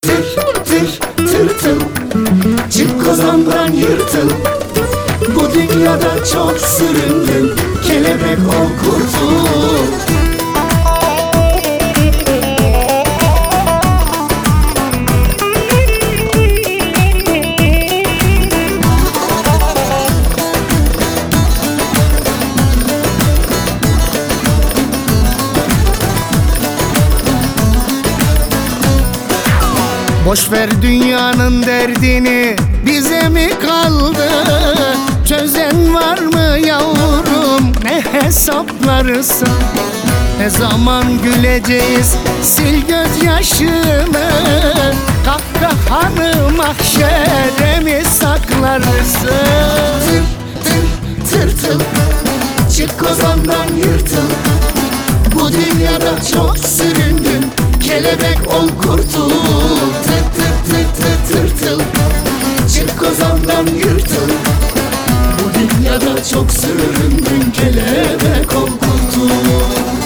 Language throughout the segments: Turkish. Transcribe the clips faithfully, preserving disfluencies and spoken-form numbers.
Tır tır tırtıl, çık kozandan yırtıl. Bu dünyada çok süründün, kelebek ol kurtul. Boş ver dünyanın derdini, bize mi kaldı? Çözen var mı yavrum, ne hesaplarız? Ne zaman güleceğiz, sil gözyaşını. Kahkahanı mahşere mi saklarsın? Tır tır tırtıl, çık kozandan yırtıl. Bu dünyada çok süründün, kelebek ol kurtul. Tır tır tır tır tırtıl, çık kozandan yırtıl. Bu dünyada çok süründün, kelebek ol kurtul.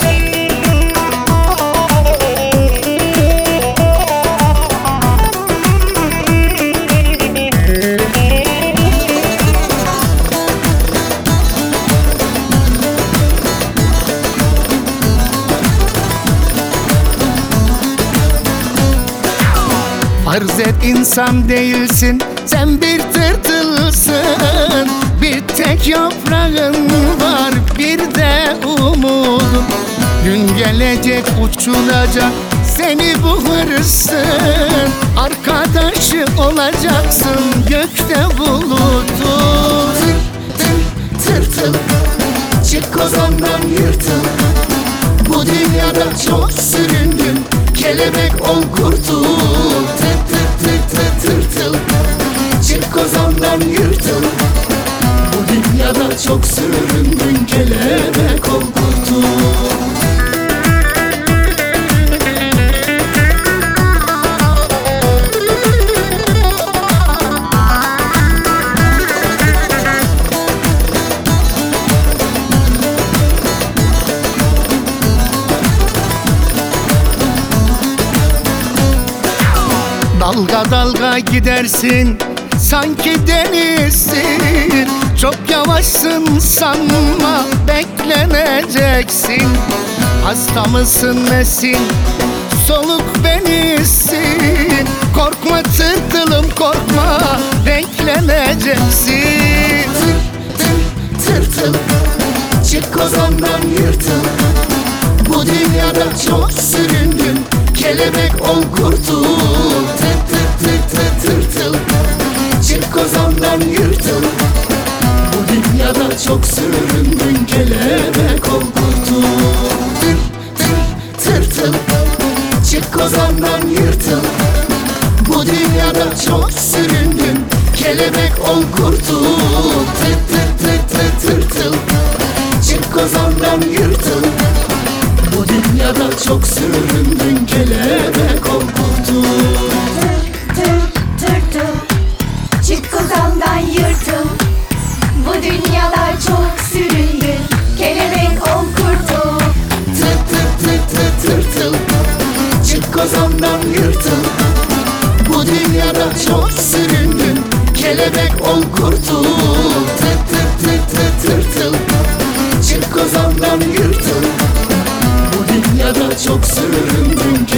Farz et insan değilsin, sen bir tırtılsın. Bir tek yaprağın var, bir de umudun. Gün gelecek uçulacak seni bu hırsın. Arkadaşı olacaksın gökte bulutun. Tır tır tırtıl, çık kozandan yırtıl. Bu dünyada çok süründün, kelebek ol kurtul. Tır tır tır tır tırtıl, çık kozandan yırtıl. Bu dünyada çok süründün, kelebek ol kurtul. Dalga dalga gidersin, sanki denizsin. Çok yavaşsın sanma, bekleneceksin. Hasta mısın nesin, soluk benizsin. Korkma tırtılım korkma, renkleneceksin. Tır tır tırtıl, çık kozandan yırtıl. Bu dünyada çok süründün, kelebek ol kurtul. Tır tır tır tır tırtıl, çık kozandan yırtıl. Bu dünyada çok süründün, kelebek ol kurtul. Tır tır tırtıl, çık kozandan yırtıl. Bu dünyada çok süründün, kelebek ol kurtul. Tır tır tır tır tırtıl, çık kozandan yırtıl. Bu dünyada çok süründün, kelebek ol kurtul. Tır tır tır, çık kozandan yırtıl. Bu dünyada çok süründün, kelebek ol kurtul. Tır tır tır tır tırtıl, çık kozandan yırtıl. Bu dünyada çok süründün, kelebek ol kurtul. Tır tır tır tır tırtıl, çık kozandan yırtıl. Bu dünyada çok süründün,